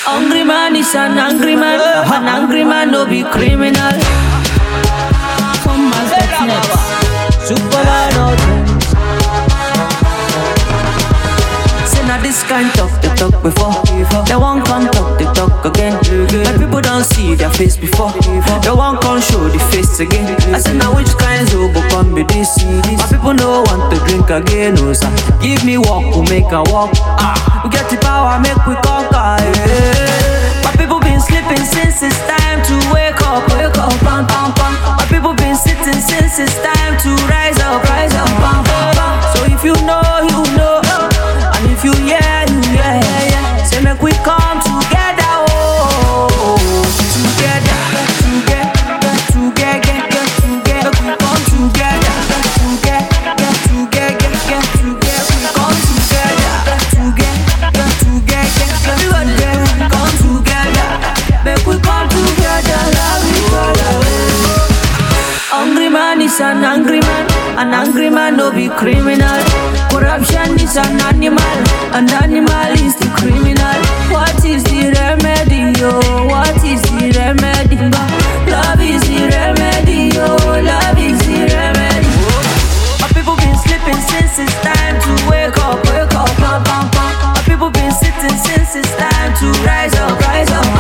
Hungry man is an angry man. An angry man no be criminal. Come as that's next. Superman out there. Say now this kind talk they talk before. They won't come talk they talk again. My people don't see their face before. They won't come show the face again. I say now which kind of go come be this? My people no want to drink again. No sir. Give me walk to make a walk. We get the power make we conquer. Yeah. My people been sleeping since it's time to wake up. Wake up, bam, bam, bam. My people been sitting since it's time to rise up, bam, bam, bam. So if you know, you know. And if you yeah, you yeah. Say make we come together, oh. Together, together, together. We come together, together, together. We come together, together. Everybody, we come together. Make we come together, love each other. Hungry man is an angry man. An angry man no be criminal. Corruption is an animal is the criminal. What is the remedy, yo? What is the remedy? Love is the remedy, yo. Love is the remedy. My people been sleeping since it's time to wake up, bam, bam, bam. My people been sitting since it's time to rise up,